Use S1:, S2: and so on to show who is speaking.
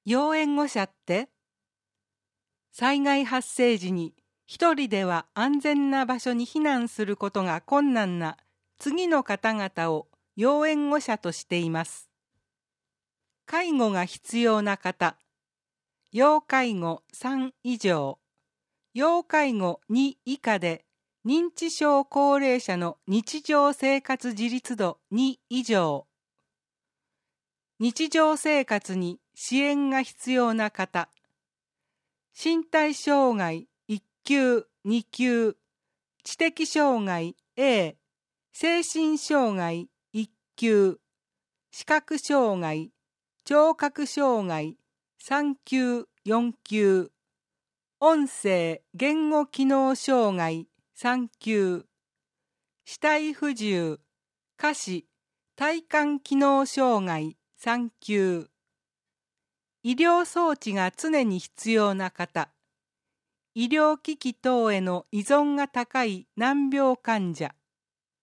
S1: 要援護者って、災害発生時に一人では安全な場所に避難することが困難な次の方々を要援護者としています。介護が必要な方、要介護3以上、要介護2以下で認知症高齢者の日常生活自立度2以上、日常生活に支援が必要な方、身体障害1級2級、知的障害 A、精神障害1級、視覚障害、聴覚障害3級4級、音声言語機能障害3級、肢体不自由、下肢体幹機能障害3級、医療装置が常に必要な方、医療機器等への依存が高い難病患者、